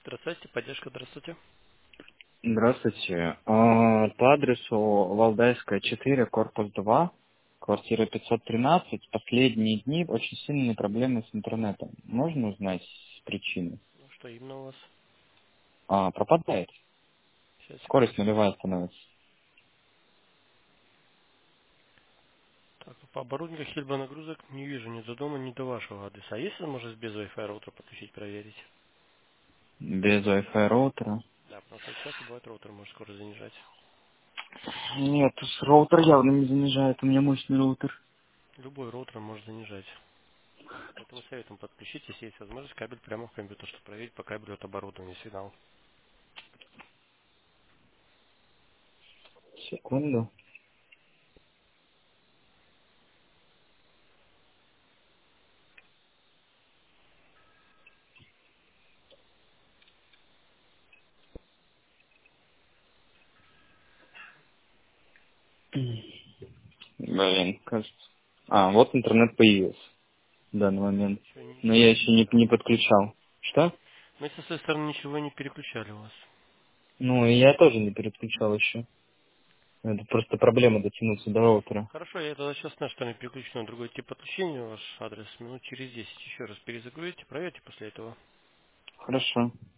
Здравствуйте, поддержка, здравствуйте. Здравствуйте. По адресу Валдайская, 4, корпус 2, квартира 513. Последние дни очень сильные проблемы с интернетом. Можно узнать причины? Ну, что именно у вас? Пропадает. Сейчас, Скорость секундочку. нулевая становится. Так, по оборудованию каких-либо нагрузок не вижу ни до дома, ни до вашего адреса. А есть возможность без Wi-Fi роутера подключить, проверить? Без Wi-Fi роутера. Да, потому что часто бывает роутер может скорость занижать. Нет, роутер явно не занижает. У меня мощный роутер. Любой роутер может занижать. Поэтому советуем подключить, если есть возможность, кабель прямо в компьютер, чтобы проверить по кабелю от оборудования сигнал. Секунду. Блин, кажется. Вот интернет появился в данный момент. Еще Но ничего я не еще не переключали. подключал. Что? Мы со своей стороны ничего не переключали у вас. Ну, и я тоже не переключал еще. Это просто проблема дотянуться до роутера. Хорошо, я тогда сейчас с нашей стороны переключу на другой тип подключения. Ваш адрес минут через 10 еще раз перезагрузите, проверьте после этого. Хорошо.